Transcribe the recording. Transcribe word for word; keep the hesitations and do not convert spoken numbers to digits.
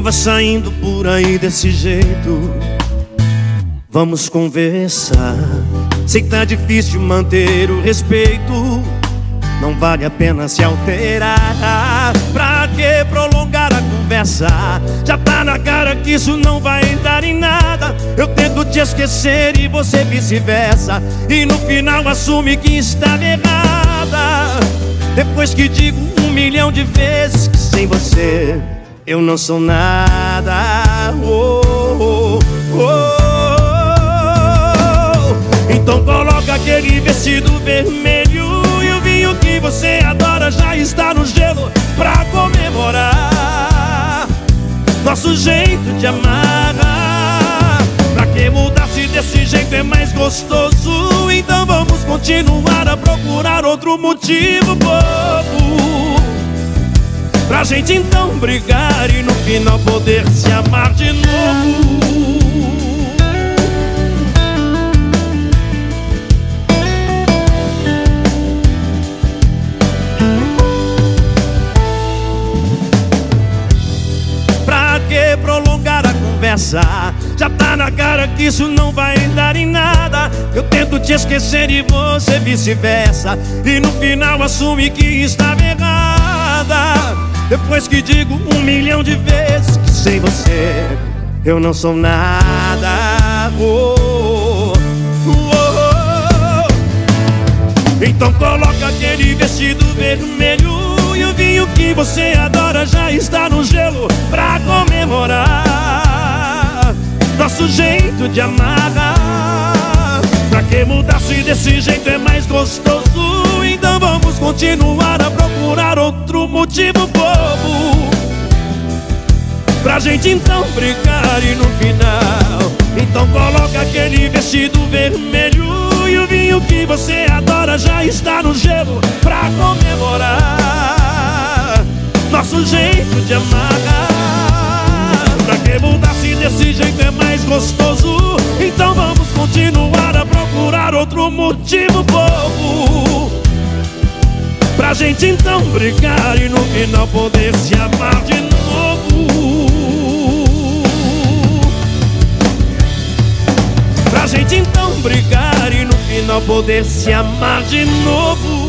vai saindo por aí desse jeito. Vamos conversar. Sei que tá difícil manter o respeito. Não vale a pena se alterar. Pra que prolongar a conversa? Já tá na cara que isso não vai dar em nada. Eu tento te esquecer e você vice-versa, e no final assume que estava errada. Depois que digo um milhão de vezes que sem você eu não sou nada. Oh, oh, oh. Então coloca aquele vestido vermelho, e o vinho que você adora já está no gelo pra comemorar nosso jeito de amar. Pra que mudar se desse jeito é mais gostoso? Então vamos continuar a procurar outro motivo bobo pra gente então brigar e no final poder se amar de novo. Pra que prolongar a conversa? Já tá na cara que isso não vai dar em nada. Eu tento te esquecer e você vice-versa, e no final assume que estava errada. Depois que digo um milhão de vezes que sem você eu não sou nada. Oh, oh, oh. Então coloca aquele vestido vermelho, e o vinho que você adora já está no gelo pra comemorar nosso jeito de amar. Pra que mudar se desse jeito é mais gostoso? Então vamos continuar a procurar outro motivo bobo pra gente então brigar e no final então coloca aquele vestido vermelho, e o vinho que você adora já está no gelo pra comemorar nosso jeito de amar. Pra que mudar se desse jeito é mais gostoso? Então vamos continuar a procurar outro motivo bobo pra gente então brigar e no final poder se amar de novo. Pra gente então brigar e no final poder se amar de novo.